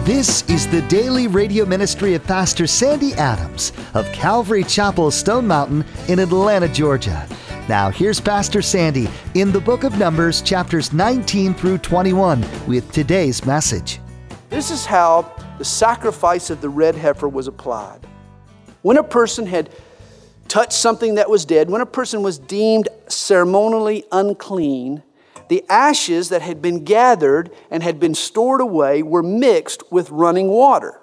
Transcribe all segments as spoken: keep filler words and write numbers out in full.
This is the daily radio ministry of Pastor Sandy Adams of Calvary Chapel, Stone Mountain in Atlanta, Georgia. Now here's Pastor Sandy in the book of Numbers, chapters nineteen through twenty-one, with today's message. This is how the sacrifice of the red heifer was applied. When a person had touched something that was dead, when a person was deemed ceremonially unclean, the ashes that had been gathered and had been stored away were mixed with running water.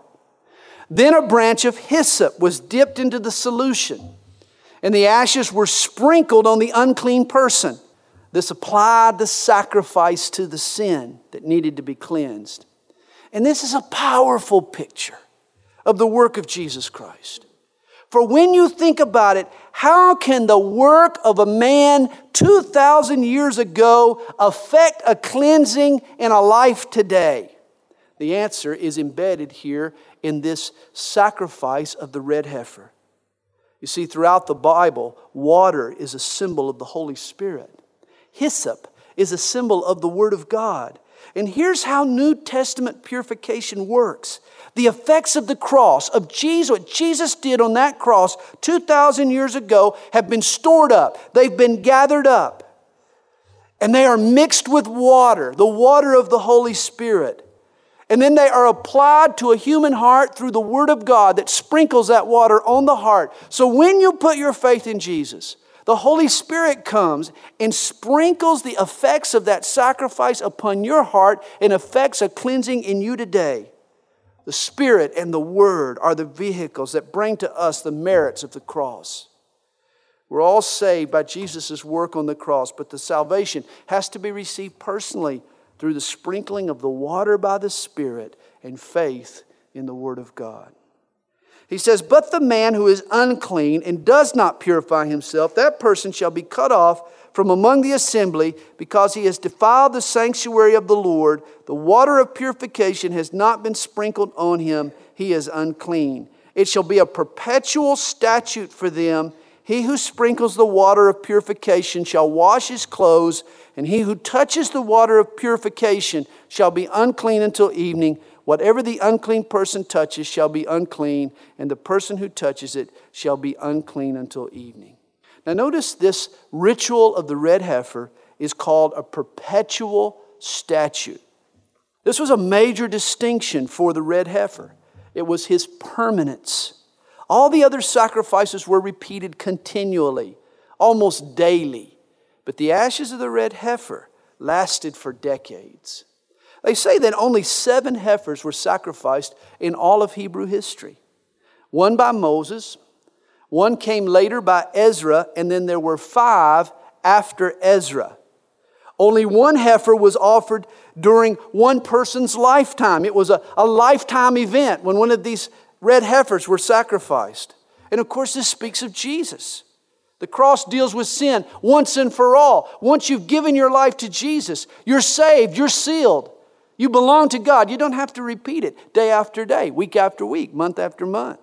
Then a branch of hyssop was dipped into the solution, and the ashes were sprinkled on the unclean person. This applied the sacrifice to the sin that needed to be cleansed. And this is a powerful picture of the work of Jesus Christ. For when you think about it, how can the work of a man two thousand years ago affect a cleansing in a life today? The answer is embedded here in this sacrifice of the red heifer. You see, throughout the Bible, water is a symbol of the Holy Spirit. Hyssop is a symbol of the Word of God. And here's how New Testament purification works. The effects of the cross, of Jesus, what Jesus did on that cross two thousand years ago, have been stored up. They've been gathered up. And they are mixed with water, the water of the Holy Spirit. And then they are applied to a human heart through the Word of God that sprinkles that water on the heart. So when you put your faith in Jesus, the Holy Spirit comes and sprinkles the effects of that sacrifice upon your heart and affects a cleansing in you today. The Spirit and the Word are the vehicles that bring to us the merits of the cross. We're all saved by Jesus' work on the cross, but the salvation has to be received personally through the sprinkling of the water by the Spirit and faith in the Word of God. He says, but the man who is unclean and does not purify himself, that person shall be cut off from among the assembly, because he has defiled the sanctuary of the Lord. The water of purification has not been sprinkled on him. He is unclean. It shall be a perpetual statute for them. He who sprinkles the water of purification shall wash his clothes, and he who touches the water of purification shall be unclean until evening. Whatever the unclean person touches shall be unclean, and the person who touches it shall be unclean until evening. Now notice this ritual of the red heifer is called a perpetual statute. This was a major distinction for the red heifer. It was his permanence. All the other sacrifices were repeated continually, almost daily. But the ashes of the red heifer lasted for decades. They say that only seven heifers were sacrificed in all of Hebrew history. One by Moses, one came later by Ezra, and then there were five after Ezra. Only one heifer was offered during one person's lifetime. It was a, a lifetime event when one of these red heifers were sacrificed. And of course, this speaks of Jesus. The cross deals with sin once and for all. Once you've given your life to Jesus, you're saved, you're sealed. You belong to God. You don't have to repeat it day after day, week after week, month after month.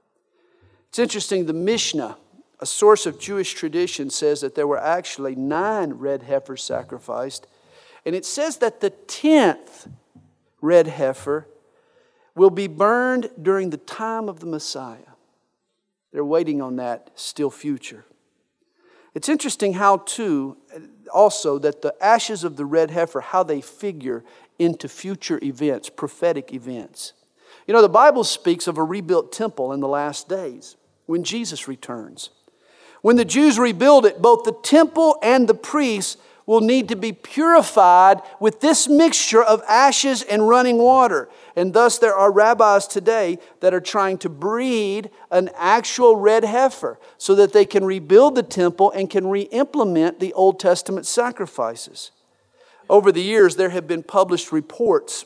It's interesting, the Mishnah, a source of Jewish tradition, says that there were actually nine red heifers sacrificed. And it says that the tenth red heifer will be burned during the time of the Messiah. They're waiting on that still future. It's interesting how, too, also that the ashes of the red heifer, how they figure into future events, prophetic events. You know, the Bible speaks of a rebuilt temple in the last days when Jesus returns. When the Jews rebuild it, both the temple and the priests will need to be purified with this mixture of ashes and running water. And thus there are rabbis today that are trying to breed an actual red heifer so that they can rebuild the temple and can re-implement the Old Testament sacrifices. Over the years, there have been published reports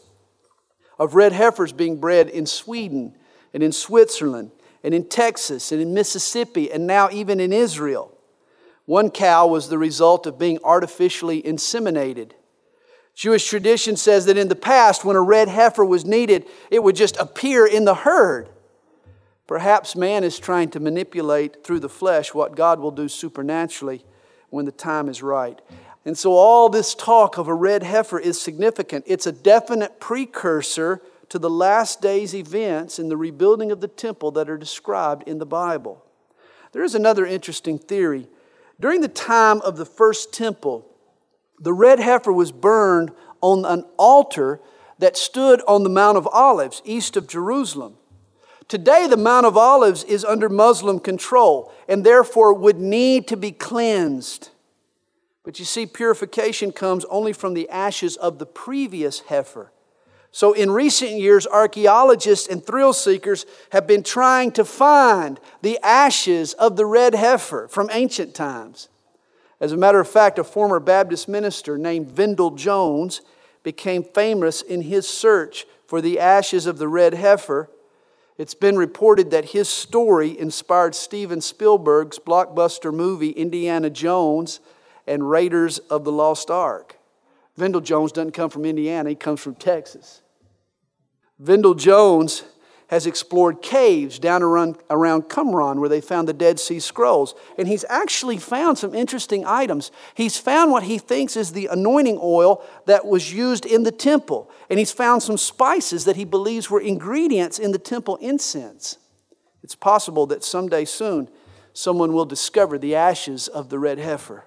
of red heifers being bred in Sweden and in Switzerland and in Texas and in Mississippi and now even in Israel. One cow was the result of being artificially inseminated. Jewish tradition says that in the past, when a red heifer was needed, it would just appear in the herd. Perhaps man is trying to manipulate through the flesh what God will do supernaturally when the time is right. And so all this talk of a red heifer is significant. It's a definite precursor to the last days events in the rebuilding of the temple that are described in the Bible. There is another interesting theory. During the time of the first temple, the red heifer was burned on an altar that stood on the Mount of Olives, east of Jerusalem. Today, the Mount of Olives is under Muslim control and therefore would need to be cleansed. But you see, purification comes only from the ashes of the previous heifer. So in recent years, archaeologists and thrill seekers have been trying to find the ashes of the red heifer from ancient times. As a matter of fact, a former Baptist minister named Vendell Jones became famous in his search for the ashes of the red heifer. It's been reported that his story inspired Steven Spielberg's blockbuster movie Indiana Jones and Raiders of the Lost Ark. Vendell Jones doesn't come from Indiana, he comes from Texas. Vendell Jones has explored caves down around, around Qumran where they found the Dead Sea Scrolls. And he's actually found some interesting items. He's found what he thinks is the anointing oil that was used in the temple. And he's found some spices that he believes were ingredients in the temple incense. It's possible that someday soon someone will discover the ashes of the red heifer.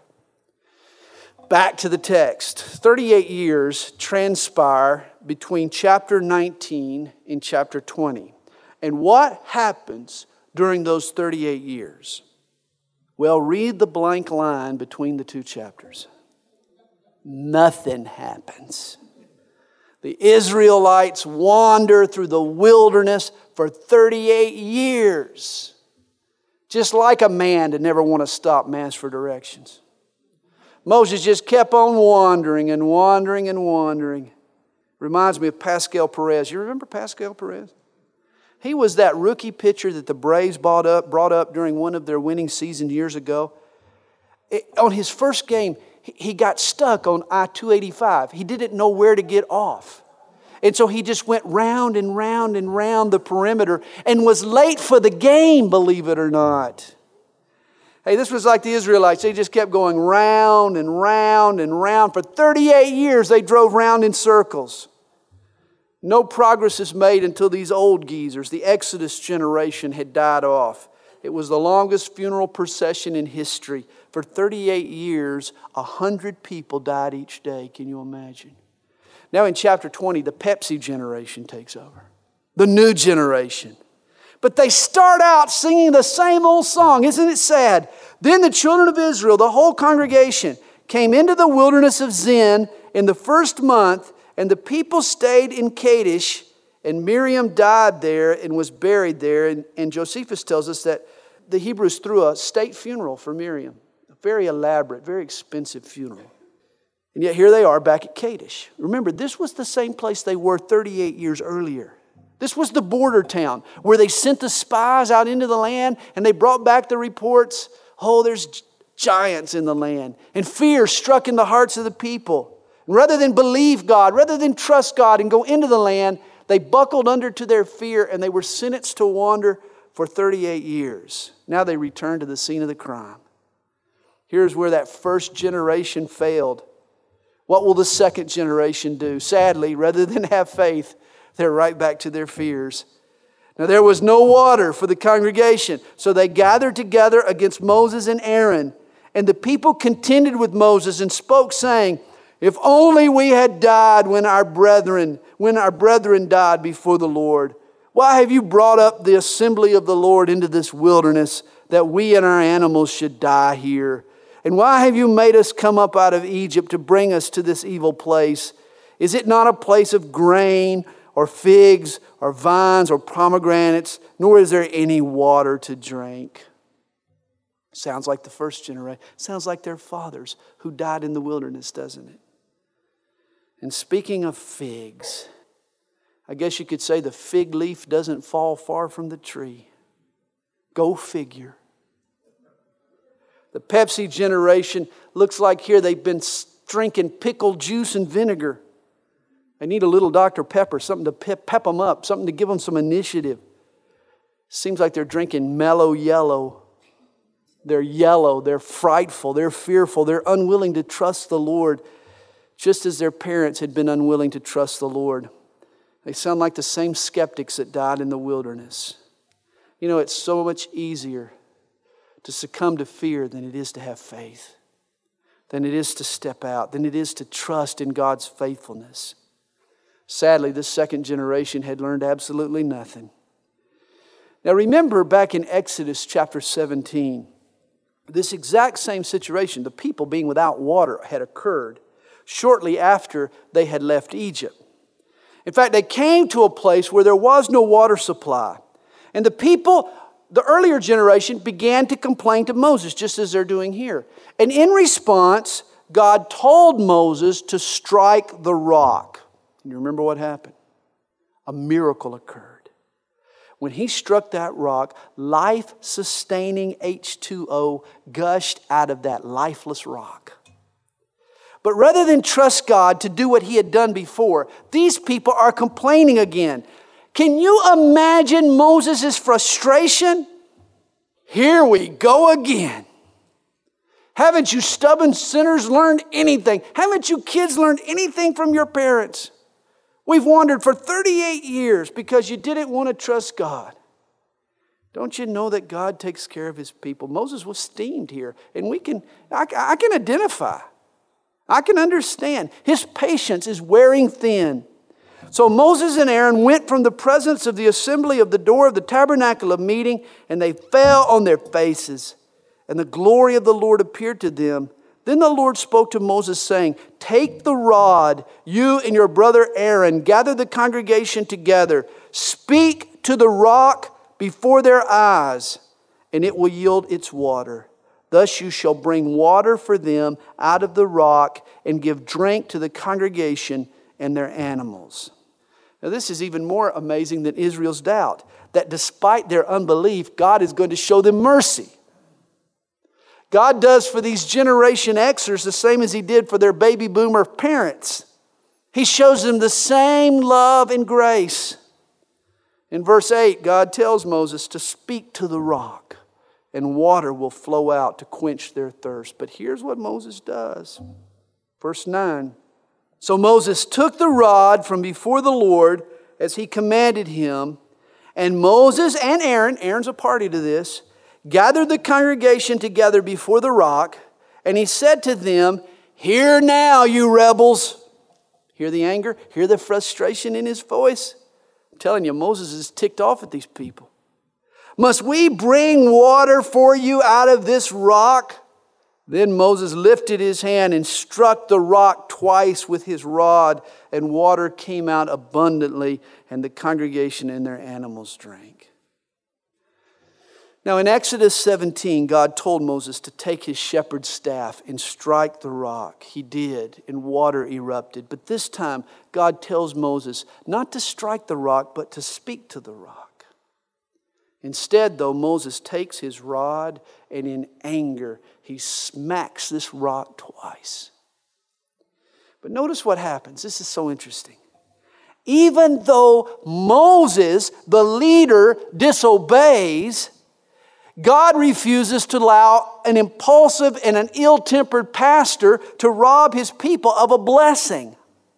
Back to the text. thirty-eight years transpire between chapter nineteen and chapter twenty. And what happens during those thirty-eight years? Well, read the blank line between the two chapters. Nothing happens. The Israelites wander through the wilderness for thirty-eight years. Just like a man to never want to stop and ask for directions. Moses just kept on wandering and wandering and wandering. Reminds me of Pascal Perez. You remember Pascal Perez? He was that rookie pitcher that the Braves brought up, brought up during one of their winning seasons years ago. It, on his first game, he got stuck on I two eighty-five. He didn't know where to get off. And so he just went round and round and round the perimeter and was late for the game, believe it or not. Hey, this was like the Israelites. They just kept going round and round and round. For thirty-eight years, they drove round in circles. No progress is made until these old geezers, the Exodus generation, had died off. It was the longest funeral procession in history. For thirty-eight years, a hundred people died each day. Can you imagine? Now in chapter twenty, the Pepsi generation takes over. The new generation. But they start out singing the same old song. Isn't it sad? Then the children of Israel, the whole congregation, came into the wilderness of Zin in the first month, and the people stayed in Kadesh, and Miriam died there and was buried there. And, and Josephus tells us that the Hebrews threw a state funeral for Miriam. A very elaborate, very expensive funeral. And yet here they are back at Kadesh. Remember, this was the same place they were thirty-eight years earlier. This was the border town where they sent the spies out into the land and they brought back the reports. Oh, there's giants in the land. And fear struck in the hearts of the people. And rather than believe God, rather than trust God and go into the land, they buckled under to their fear and they were sentenced to wander for thirty-eight years. Now they return to the scene of the crime. Here's where that first generation failed. What will the second generation do? Sadly, rather than have faith, they're right back to their fears. Now there was no water for the congregation, so they gathered together against Moses and Aaron. And the people contended with Moses and spoke, saying, if only we had died when our brethren, when our brethren died before the Lord. Why have you brought up the assembly of the Lord into this wilderness, that we and our animals should die here? And why have you made us come up out of Egypt to bring us to this evil place? Is it not a place of grain, or figs, or vines, or pomegranates, nor is there any water to drink? Sounds like the first generation. Sounds like their fathers who died in the wilderness, doesn't it? And speaking of figs, I guess you could say the fig leaf doesn't fall far from the tree. Go figure. The Pepsi generation looks like here they've been drinking pickled juice and vinegar. They need a little Doctor Pepper, something to pep, pep them up, something to give them some initiative. Seems like they're drinking mellow yellow. They're yellow, they're frightful, they're fearful, they're unwilling to trust the Lord, just as their parents had been unwilling to trust the Lord. They sound like the same skeptics that died in the wilderness. You know, it's so much easier to succumb to fear than it is to have faith, than it is to step out, than it is to trust in God's faithfulness. Sadly, this second generation had learned absolutely nothing. Now remember back in Exodus chapter seventeen, this exact same situation, the people being without water, had occurred shortly after they had left Egypt. In fact, they came to a place where there was no water supply. And the people, the earlier generation, began to complain to Moses, just as they're doing here. And in response, God told Moses to strike the rock. You remember what happened? A miracle occurred. When he struck that rock, life-sustaining H two O gushed out of that lifeless rock. But rather than trust God to do what he had done before, these people are complaining again. Can you imagine Moses' frustration? Here we go again. Haven't you stubborn sinners learned anything? Haven't you kids learned anything from your parents? We've wandered for thirty-eight years because you didn't want to trust God. Don't you know that God takes care of his people? Moses was steamed here, and we can, I, I can identify. I can understand. His patience is wearing thin. So Moses and Aaron went from the presence of the assembly of the door of the tabernacle of meeting, and they fell on their faces, and the glory of the Lord appeared to them. Then the Lord spoke to Moses, saying, take the rod, you and your brother Aaron, gather the congregation together, speak to the rock before their eyes, and it will yield its water. Thus you shall bring water for them out of the rock and give drink to the congregation and their animals. Now this is even more amazing than Israel's doubt, that despite their unbelief, God is going to show them mercy. God does for these Generation Xers the same as he did for their baby boomer parents. He shows them the same love and grace. In verse eight, God tells Moses to speak to the rock, and water will flow out to quench their thirst. But here's what Moses does. Verse nine. So Moses took the rod from before the Lord as he commanded him, and Moses and Aaron, Aaron's a party to this, gathered the congregation together before the rock, and he said to them, hear now, you rebels. Hear the anger? Hear the frustration in his voice? I'm telling you, Moses is ticked off at these people. Must we bring water for you out of this rock? Then Moses lifted his hand and struck the rock twice with his rod, and water came out abundantly, and the congregation and their animals drank. Now in Exodus seventeen, God told Moses to take his shepherd's staff and strike the rock. He did, and water erupted. But this time, God tells Moses not to strike the rock, but to speak to the rock. Instead, though, Moses takes his rod, and in anger, he smacks this rock twice. But notice what happens. This is so interesting. Even though Moses, the leader, disobeys, God refuses to allow an impulsive and an ill-tempered pastor to rob his people of a blessing.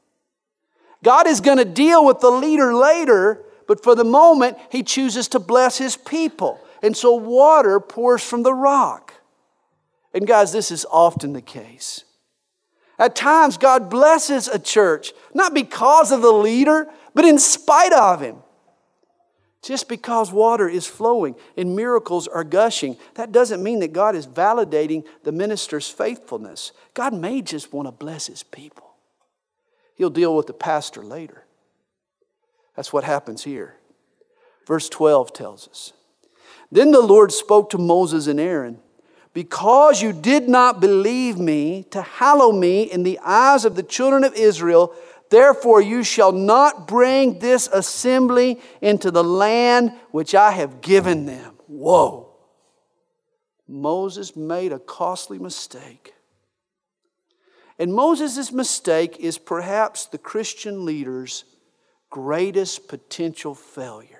God is going to deal with the leader later, but for the moment, he chooses to bless his people. And so water pours from the rock. And guys, this is often the case. At times, God blesses a church, not because of the leader, but in spite of him. Just because water is flowing and miracles are gushing, that doesn't mean that God is validating the minister's faithfulness. God may just want to bless his people. He'll deal with the pastor later. That's what happens here. Verse twelve tells us, then the Lord spoke to Moses and Aaron, because you did not believe me to hallow me in the eyes of the children of Israel, therefore you shall not bring this assembly into the land which I have given them. Whoa. Moses made a costly mistake. And Moses' mistake is perhaps the Christian leader's greatest potential failure.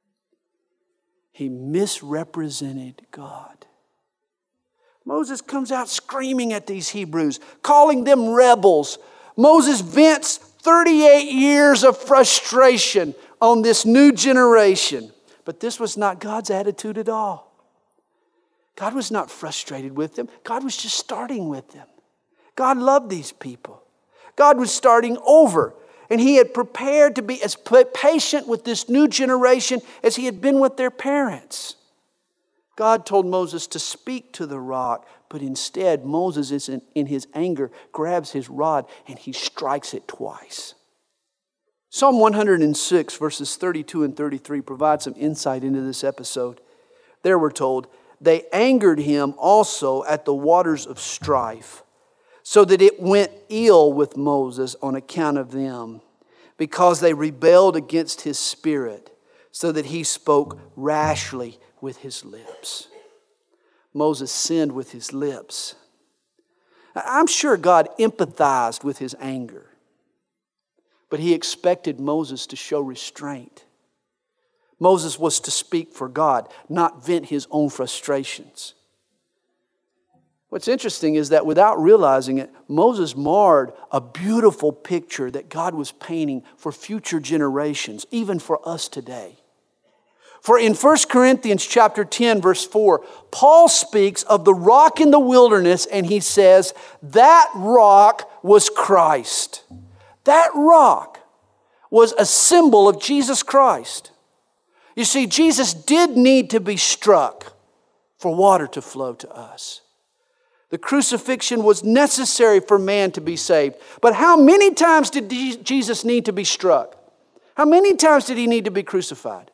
He misrepresented God. Moses comes out screaming at these Hebrews, calling them rebels. Moses vents thirty-eight years of frustration on this new generation. But this was not God's attitude at all. God was not frustrated with them. God was just starting with them. God loved these people. God was starting over. And He had prepared to be as patient with this new generation as He had been with their parents. God told Moses to speak to the rock, but instead Moses, is in, in his anger, grabs his rod and he strikes it twice. Psalm one hundred six, verses thirty-two and thirty-three provide some insight into this episode. There we're told, they angered him also at the waters of strife, so that it went ill with Moses on account of them, because they rebelled against his spirit, so that he spoke rashly with his lips. Moses sinned with his lips. I'm sure God empathized with his anger, but He expected Moses to show restraint. Moses was to speak for God, not vent his own frustrations. What's interesting is that without realizing it, Moses marred a beautiful picture that God was painting for future generations, even for us today. For in First Corinthians chapter ten, verse four, Paul speaks of the rock in the wilderness, and he says, that rock was Christ. That rock was a symbol of Jesus Christ. You see, Jesus did need to be struck for water to flow to us. The crucifixion was necessary for man to be saved. But how many times did Jesus need to be struck? How many times did He need to be crucified?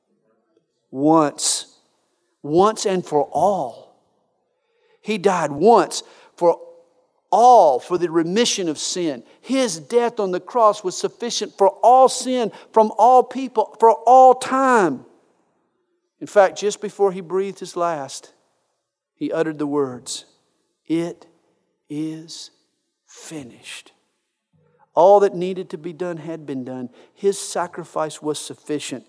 Once. Once and for all. He died once for all, for the remission of sin. His death on the cross was sufficient for all sin, from all people, for all time. In fact, just before He breathed His last, He uttered the words, "It is finished." All that needed to be done had been done. His sacrifice was sufficient.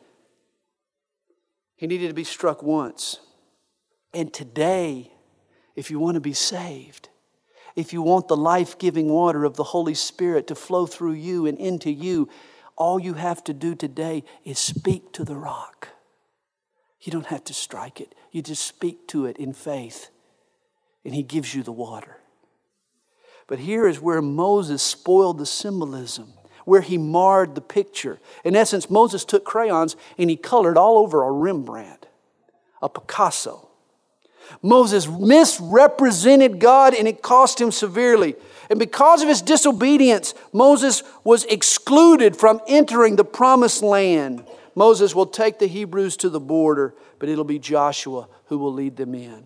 He needed to be struck once. And today, if you want to be saved, if you want the life-giving water of the Holy Spirit to flow through you and into you, all you have to do today is speak to the rock. You don't have to strike it. You just speak to it in faith, and He gives you the water. But here is where Moses spoiled the symbolism, where he marred the picture. In essence, Moses took crayons and he colored all over a Rembrandt, a Picasso. Moses misrepresented God, and it cost him severely. And because of his disobedience, Moses was excluded from entering the promised land. Moses will take the Hebrews to the border, but it'll be Joshua who will lead them in.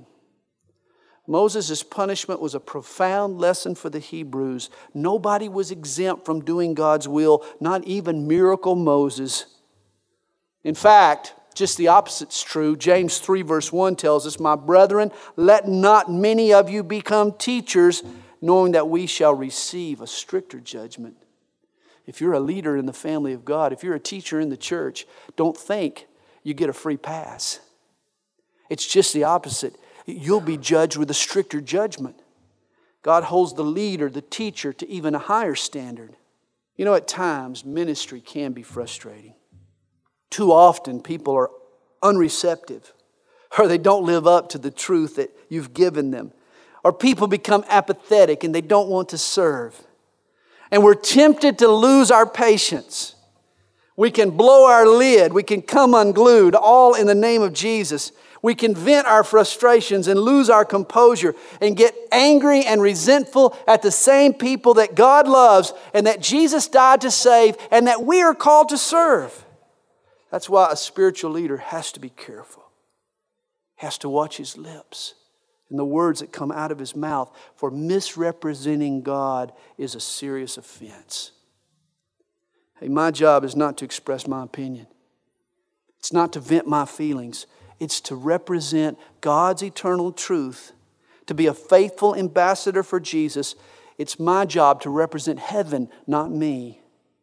Moses' punishment was a profound lesson for the Hebrews. Nobody was exempt from doing God's will, not even miracle Moses. In fact, just the opposite's true. James three verse one tells us, "My brethren, let not many of you become teachers, knowing that we shall receive a stricter judgment." If you're a leader in the family of God, if you're a teacher in the church, don't think you get a free pass. It's just the opposite. You'll be judged with a stricter judgment. God holds the leader, the teacher, to even a higher standard. You know, at times, ministry can be frustrating. Too often, people are unreceptive, or they don't live up to the truth that you've given them. Or people become apathetic and they don't want to serve. And we're tempted to lose our patience. We can blow our lid. We can come unglued, all in the name of Jesus. We can vent our frustrations and lose our composure and get angry and resentful at the same people that God loves and that Jesus died to save and that we are called to serve. That's why a spiritual leader has to be careful. Has to watch his lips and the words that come out of his mouth, for misrepresenting God is a serious offense. Hey, my job is not to express my opinion. It's not to vent my feelings. It's to represent God's eternal truth, to be a faithful ambassador for Jesus. It's my job to represent heaven, not me.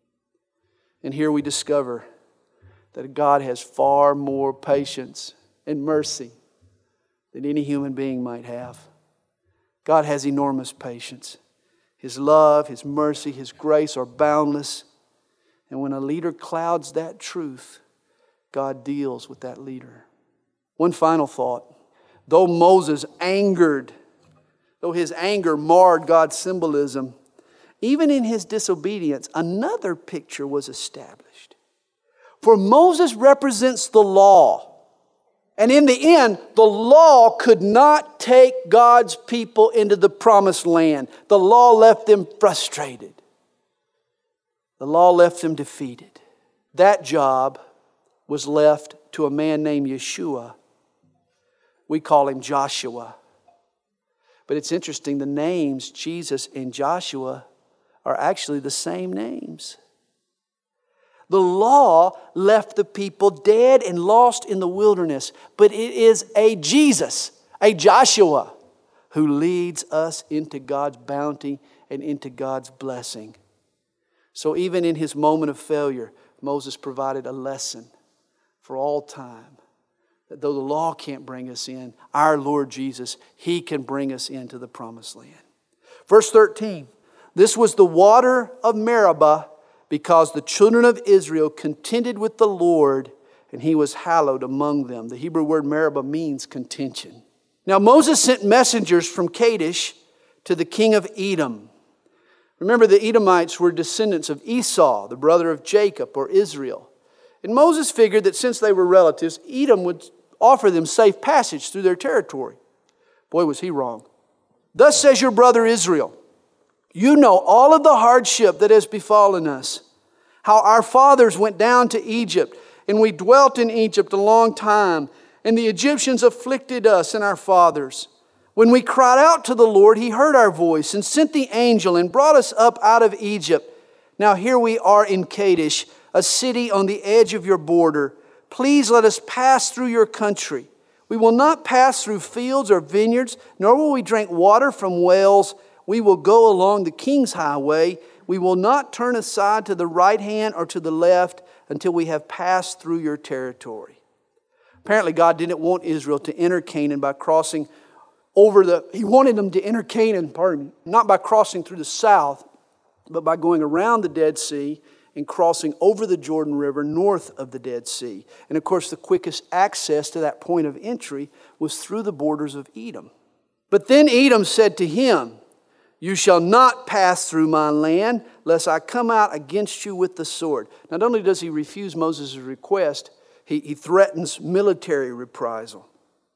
And here we discover that God has far more patience and mercy than any human being might have. God has enormous patience. His love, His mercy, His grace are boundless. And when a leader clouds that truth, God deals with that leader. One final thought. Though Moses angered, though his anger marred God's symbolism, even in his disobedience, another picture was established. For Moses represents the law. And in the end, the law could not take God's people into the promised land. The law left them frustrated. The law left them defeated. That job was left to a man named Yeshua. We call him Joshua. But it's interesting, the names Jesus and Joshua are actually the same names. The law left the people dead and lost in the wilderness, but it is a Jesus, a Joshua, who leads us into God's bounty and into God's blessing. So even in his moment of failure, Moses provided a lesson for all time. That though the law can't bring us in, our Lord Jesus, He can bring us into the promised land. Verse thirteen, this was the water of Meribah, because the children of Israel contended with the Lord, and He was hallowed among them. The Hebrew word Meribah means contention. Now Moses sent messengers from Kadesh to the king of Edom. Remember, the Edomites were descendants of Esau, the brother of Jacob or Israel. And Moses figured that since they were relatives, Edom would offer them safe passage through their territory. Boy, was he wrong. Thus says your brother Israel, you know all of the hardship that has befallen us, how our fathers went down to Egypt, and we dwelt in Egypt a long time, and the Egyptians afflicted us and our fathers. When we cried out to the Lord, He heard our voice and sent the angel and brought us up out of Egypt. Now here we are in Kadesh, a city on the edge of your border. Please let us pass through your country. We will not pass through fields or vineyards, nor will we drink water from wells. We will go along the king's highway. We will not turn aside to the right hand or to the left until we have passed through your territory. Apparently, God didn't want Israel to enter Canaan by crossing over the, He wanted them to enter Canaan, pardon me, not by crossing through the south, but by going around the Dead Sea and crossing over the Jordan River north of the Dead Sea. And of course, the quickest access to that point of entry was through the borders of Edom. But then Edom said to him, you shall not pass through my land, lest I come out against you with the sword. Not only does he refuse Moses' request, he, he threatens military reprisal.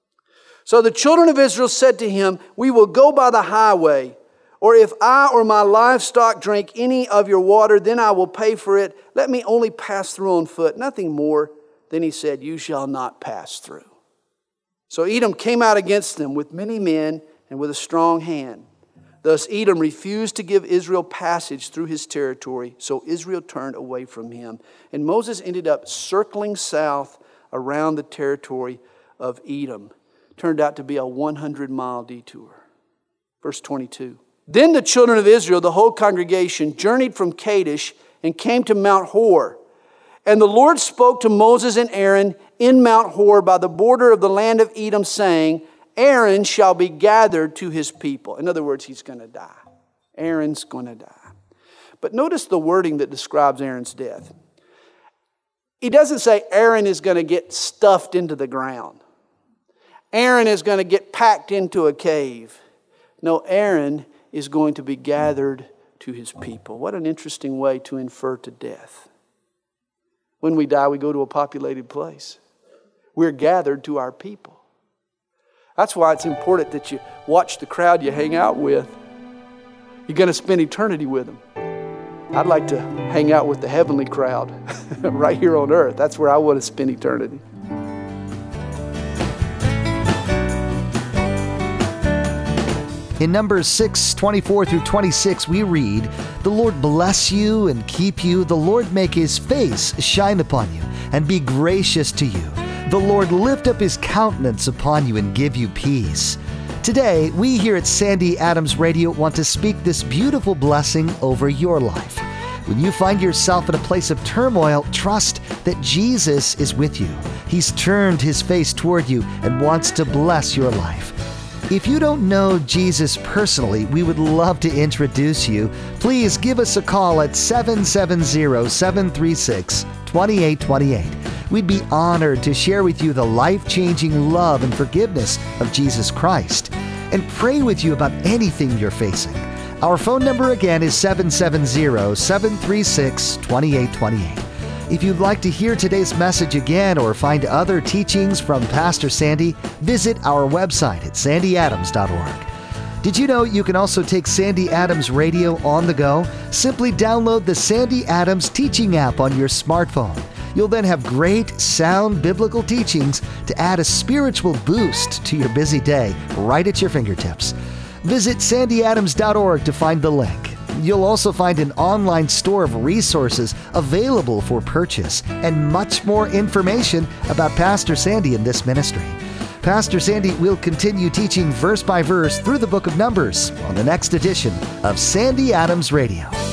So the children of Israel said to him, we will go by the highway, or if I or my livestock drink any of your water, then I will pay for it. Let me only pass through on foot, nothing more. Then he said, you shall not pass through. So Edom came out against them with many men and with a strong hand. Thus Edom refused to give Israel passage through his territory, so Israel turned away from him. And Moses ended up circling south around the territory of Edom. Turned out to be a one hundred mile detour. Verse twenty-two. Then the children of Israel, the whole congregation, journeyed from Kadesh and came to Mount Hor. And the Lord spoke to Moses and Aaron in Mount Hor by the border of the land of Edom, saying, Aaron shall be gathered to his people. In other words, he's going to die. Aaron's going to die. But notice the wording that describes Aaron's death. He doesn't say Aaron is going to get stuffed into the ground. Aaron is going to get packed into a cave. No, Aaron is going to be gathered to his people. What an interesting way to infer to death. When we die, we go to a populated place. We're gathered to our people. That's why it's important that you watch the crowd you hang out with. You're going to spend eternity with them. I'd like to hang out with the heavenly crowd right here on earth. That's where I want to spend eternity. In Numbers six, twenty-four through twenty-six, we read, the Lord bless you and keep you. The Lord make His face shine upon you and be gracious to you. The Lord lift up His countenance upon you and give you peace. Today, we here at Sandy Adams Radio want to speak this beautiful blessing over your life. When you find yourself in a place of turmoil, trust that Jesus is with you. He's turned His face toward you and wants to bless your life. If you don't know Jesus personally, we would love to introduce you. Please give us a call at seven seven zero, seven three six, two eight two eight. We'd be honored to share with you the life-changing love and forgiveness of Jesus Christ and pray with you about anything you're facing. Our phone number again is seven seven zero, seven three six, two eight two eight. If you'd like to hear today's message again or find other teachings from Pastor Sandy, visit our website at sandy adams dot org. Did you know you can also take Sandy Adams Radio on the go? Simply download the Sandy Adams Teaching app on your smartphone. You'll then have great, sound biblical teachings to add a spiritual boost to your busy day right at your fingertips. Visit sandy adams dot org to find the link. You'll also find an online store of resources available for purchase and much more information about Pastor Sandy and this ministry. Pastor Sandy will continue teaching verse by verse through the book of Numbers on the next edition of Sandy Adams Radio.